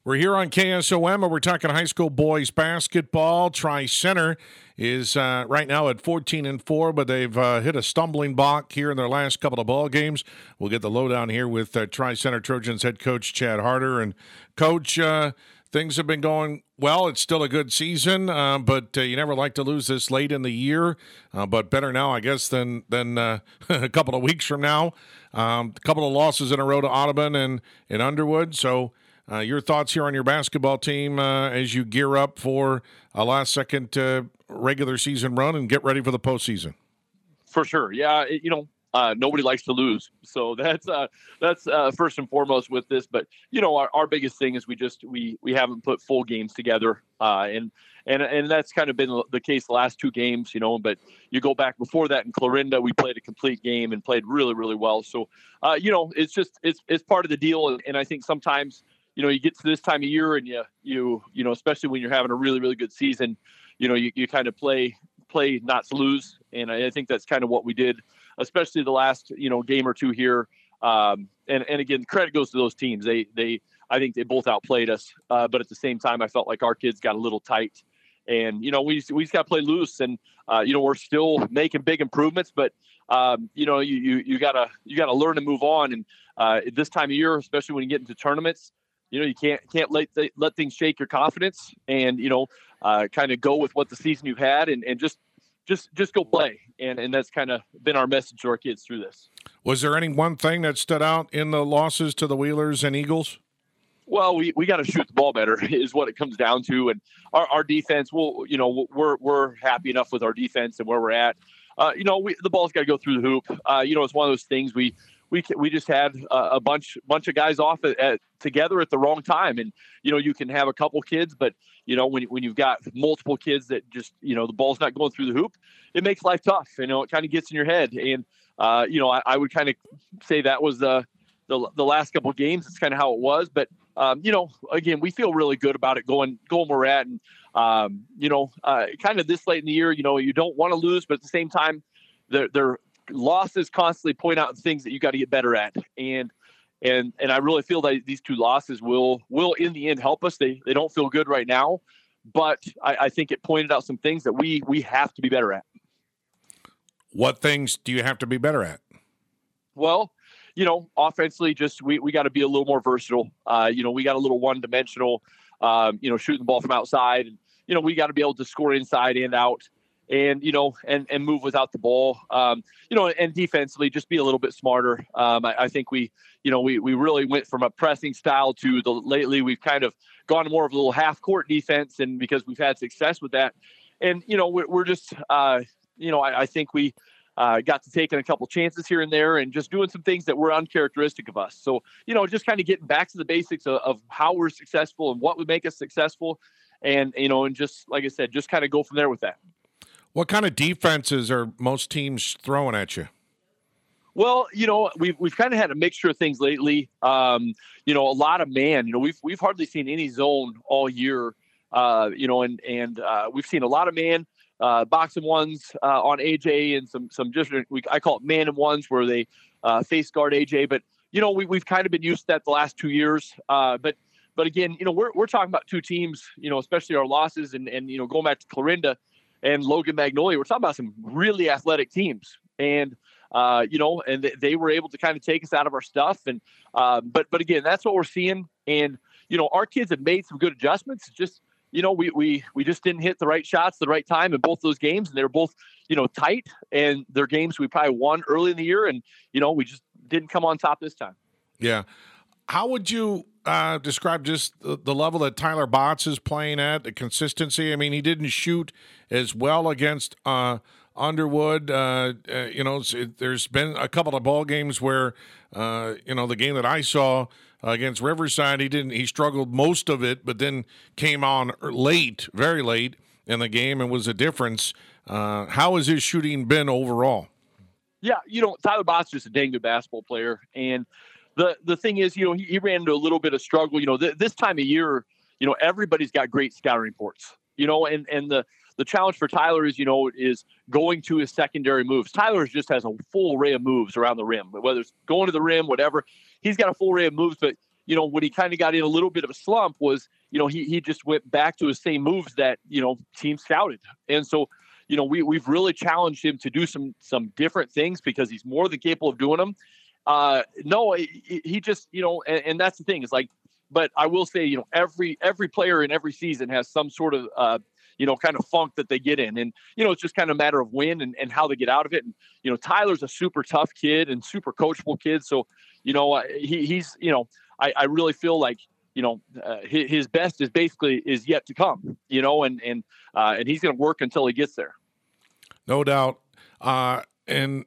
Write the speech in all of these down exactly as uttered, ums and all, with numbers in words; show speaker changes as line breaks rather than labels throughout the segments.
We're here on K S O M, and we're talking high school boys basketball. Tri-Center is uh, right now at fourteen and four, but they've uh, hit a stumbling block here in their last couple of ball games. We'll get the lowdown here with uh, Tri-Center Trojans head coach Chad Harder. And Coach, uh, things have been going well. It's still a good season, uh, but uh, you never like to lose this late in the year. Uh, but better now, I guess, than than uh, a couple of weeks from now. Um, a couple of losses in a row to Audubon and, and Underwood. So. Uh, your thoughts here on your basketball team uh, as you gear up for a last-second uh, regular season run and get ready for the postseason?
For sure, yeah. It, you know, uh, nobody likes to lose, so that's uh, that's uh, first and foremost with this. But you know, our, our biggest thing is we just we we haven't put full games together, uh, and and and that's kind of been the case the last two games. You know, but you go back before that in Clarinda, we played a complete game and played really really well. So, uh, you know, it's just it's it's part of the deal, and, and I think sometimes. You know, you get to this time of year and you, you, you know, especially when you're having a really, really good season, you know, you, you kind of play, play not to lose. And I, I think that's kind of what we did, especially the last, you know, game or two here. Um, and, and again, credit goes to those teams. They, they, I think they both outplayed us. Uh, but at the same time, I felt like our kids got a little tight and, you know, we, we just got to play loose and, uh, you know, we're still making big improvements, but, um, you know, you, you, you gotta, you gotta learn to move on. And, uh, at this time of year, especially when you get into tournaments, you know, you can't can't let let things shake your confidence, and you know, uh, kind of go with what the season you've had, and, and just just just go play, and and that's kind of been our message to our kids through this.
Was there any one thing that stood out in the losses to the Wheelers and Eagles?
Well, we, we got to shoot the ball better is what it comes down to, and our, our defense. Well, you know, we're we're happy enough with our defense and where we're at. Uh, you know, we, the ball's got to go through the hoop. Uh, you know, it's one of those things we. We we just had a bunch bunch of guys off at, at, together at the wrong time, and you know you can have a couple kids, but you know when when you've got multiple kids that just you know the ball's not going through the hoop, it makes life tough. You know it kind of gets in your head, and uh, you know I, I would kind of say that was the the, the last couple of games. It's kind of how it was, but um, you know again we feel really good about it going going where we're at, and um, you know uh, kind of this late in the year, you know you don't want to lose, but at the same time they're they're losses constantly point out things that you got to get better at. And, and, and I really feel that these two losses will, will in the end help us. They, they don't feel good right now, but I, I think it pointed out some things that we, we have to be better at.
What things do you have to be better at?
Well, you know, offensively, just, we, we got to be a little more versatile. Uh, you know, we got a little one dimensional, um, you know, shooting the ball from outside, and, you know, we got to be able to score inside and out. And, you know, and, and move without the ball, um, you know, and defensively just be a little bit smarter. Um, I, I think we, you know, we, we really went from a pressing style to the lately we've kind of gone more of a little half court defense, and because we've had success with that. And, you know, we're, we're just, uh, you know, I, I think we uh, got to taking a couple chances here and there and just doing some things that were uncharacteristic of us. So, you know, just kind of getting back to the basics of, of how we're successful and what would make us successful. And, you know, and just, like I said, just kind of go from there with that.
What kind of defenses are most teams throwing at you?
Well, you know, we've we've kind of had a mixture of things lately. Um, you know, a lot of man. You know, we've we've hardly seen any zone all year. Uh, you know, and and uh, we've seen a lot of man uh, boxing ones uh, on A J and some some different. We, I call it man and ones where they uh, face guard A J. But you know, we we've kind of been used to that the last two years. Uh, but but again, you know, we're we're talking about two teams. You know, especially our losses and and you know going back to Clarinda and Logan Magnolia, we're talking about some really athletic teams, and uh, you know, and th- they were able to kind of take us out of our stuff. And uh, but but again, that's what we're seeing. And you know, our kids have made some good adjustments. Just you know, we we we just didn't hit the right shots the right time in both those games, and they were both you know tight. And they're games we probably won early in the year, and you know, we just didn't come on top this time.
Yeah. How would you uh, describe just the, the level that Tyler Botts is playing at, the consistency? I mean, he didn't shoot as well against uh, Underwood. Uh, uh, you know, it, there's been a couple of ball games where, uh, you know, the game that I saw uh, against Riverside, he didn't. He struggled most of it, but then came on late, very late in the game, and was a difference. Uh, how has his shooting been overall?
Yeah, you know, Tyler Botts is just a dang good basketball player, and The the thing is, you know, he, he ran into a little bit of struggle. You know, th- this time of year, you know, everybody's got great scouting reports. You know, and and the the challenge for Tyler is, you know, is going to his secondary moves. Tyler just has a full array of moves around the rim, whether it's going to the rim, whatever. He's got a full array of moves, but you know, when he kind of got in a little bit of a slump was, you know, he he just went back to his same moves that, you know, team scouted. And so, you know, we, we've really challenged him to do some some different things because he's more than capable of doing them. Uh, no, he, he just, you know, and, and that's the thing is like, but I will say, you know, every every player in every season has some sort of, uh, you know, kind of funk that they get in. And, you know, it's just kind of a matter of when and, and how they get out of it. And, you know, Tyler's a super tough kid and super coachable kid. So, you know, uh, he, he's, you know, I, I really feel like, you know, uh, his, his best is basically is yet to come, you know, and, and, uh, and he's going to work until he gets there.
No doubt. Uh, and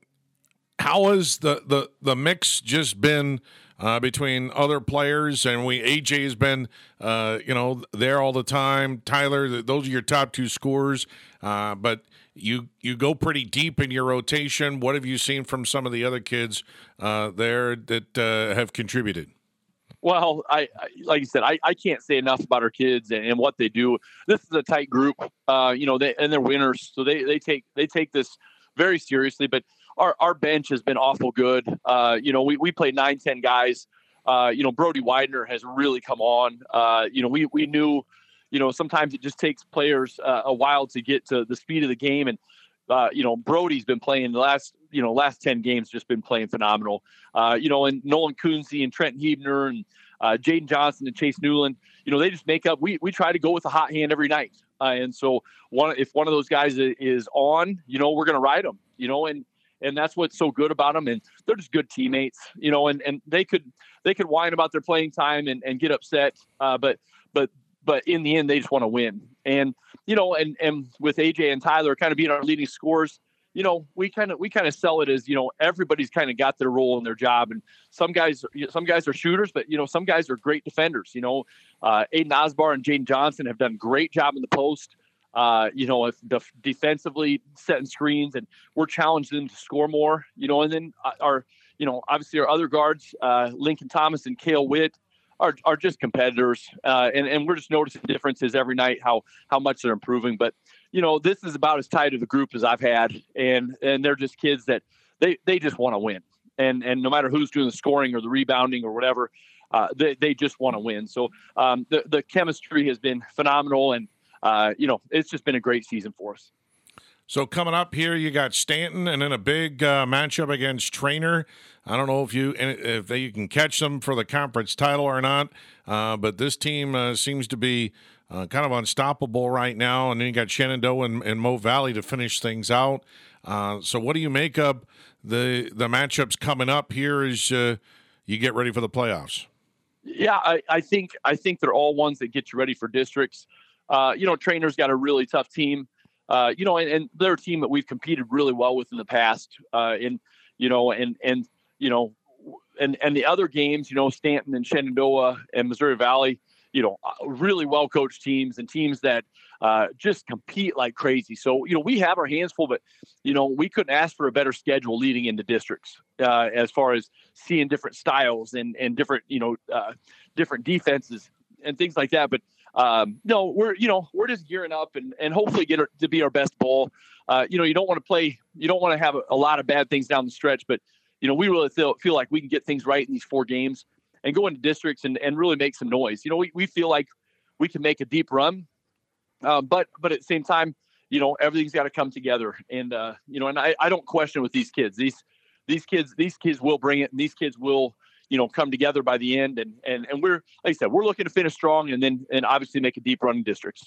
how has the, the, the mix just been uh, between other players? And we, A J has been, uh, you know, there all the time. Tyler, those are your top two scorers. Uh, but you, you go pretty deep in your rotation. What have you seen from some of the other kids uh, there that uh, have contributed?
Well, I, I like you said, I, I can't say enough about our kids and, and what they do. This is a tight group, uh, you know, they, and they're winners. So they, they take, they take this very seriously, but our, our bench has been awful good. Uh, you know, we, we play nine, ten guys. Uh, you know, Brody Widener has really come on. Uh, you know, we, we knew, you know, sometimes it just takes players uh, a while to get to the speed of the game. And, uh, you know, Brody's been playing the last, you know, last ten games, just been playing phenomenal. Uh, you know, and Nolan Coonsey and Trent Hebner and uh, Jaden Johnson and Chase Newland, you know, they just make up. We we try to go with a hot hand every night. Uh, and so one, if one of those guys is on, you know, we're going to ride them, you know, and, and that's what's so good about them. And they're just good teammates, you know, and, and they could, they could whine about their playing time and, and get upset. Uh, but, but, but in the end, they just want to win. And, you know, and, and with A J and Tyler kind of being our leading scorers, you know, we kind of, we kind of sell it as, you know, everybody's kind of got their role in their job. And some guys, some guys are shooters, but, you know, some guys are great defenders. You know, uh, Aiden Osbar and Jaden Johnson have done a great job in the post, uh, you know, if def- defensively setting screens, and we're challenging them to score more, you know, and then our, you know, obviously our other guards, uh, Lincoln Thomas and Cale Witt, are are just competitors, uh, and and we're just noticing differences every night how how much they're improving. But you know, this is about as tight of a group as I've had, and and they're just kids that they they just want to win, and and no matter who's doing the scoring or the rebounding or whatever, uh, they they just want to win. So um, the the chemistry has been phenomenal, and uh, you know, it's just been a great season for us.
So coming up here, you got Stanton, and then a big uh, matchup against Trainer. I don't know if you if they you can catch them for the conference title or not, uh, but this team uh, seems to be uh, kind of unstoppable right now. And then you got Shenandoah and, and Mo Valley to finish things out. Uh, so what do you make of the the matchups coming up here as uh, you get ready for the playoffs?
Yeah, I, I think I think they're all ones that get you ready for districts. Uh, you know, Trainer's got a really tough team. Uh, you know, and, and they're a team that we've competed really well with in the past. Uh, and, you know, and, and, you know, and, and the other games, you know, Stanton and Shenandoah and Missouri Valley, you know, really well-coached teams and teams that uh, just compete like crazy. So, you know, we have our hands full, but, you know, we couldn't ask for a better schedule leading into districts uh, as far as seeing different styles and, and different, you know, uh, different defenses and things like that. But, Um, no, we're, you know, we're just gearing up and, and hopefully get our, to be our best ball. Uh, you know, you don't want to play, you don't want to have a, a lot of bad things down the stretch, but, you know, we really feel, feel like we can get things right in these four games and go into districts and, and really make some noise. You know, we, we feel like we can make a deep run, uh, but, but at the same time, you know, everything's got to come together. And, uh, you know, and I, I don't question with these kids, these, these kids, these kids will bring it, and these kids will, you know, come together by the end. And, and, and we're, like I said, we're looking to finish strong and then, and obviously make a deep run in districts.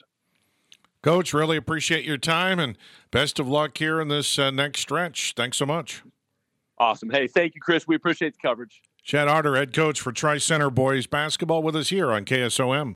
Coach, really appreciate your time and best of luck here in this uh, next stretch. Thanks so much.
Awesome. Hey, thank you, Chris. We appreciate the coverage.
Chad Arter, head coach for Tri-Center Boys Basketball, with us here on K S O M.